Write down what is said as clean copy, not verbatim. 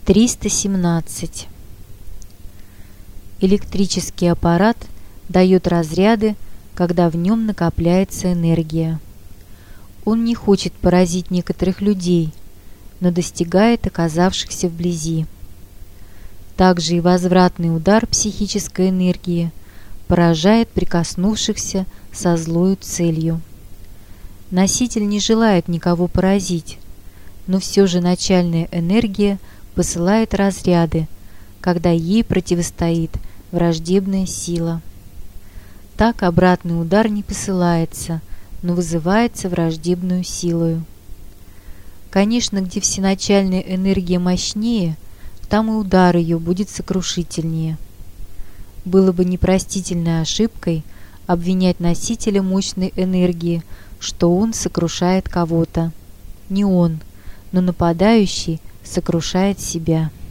317. Электрический аппарат дает разряды, когда в нем накопляется энергия. Он не хочет поразить некоторых людей, но достигает оказавшихся вблизи. Также и возвратный удар психической энергии поражает прикоснувшихся со злою целью. Носитель не желает никого поразить, но все же начальная энергия посылает разряды, когда ей противостоит враждебная сила. Так обратный удар не посылается, но вызывается враждебную силою. Конечно, где всеначальная энергия мощнее, там и удар ее будет сокрушительнее. Было бы непростительной ошибкой обвинять носителя мощной энергии, что он сокрушает кого-то. Не он, но нападающий сокрушает себя.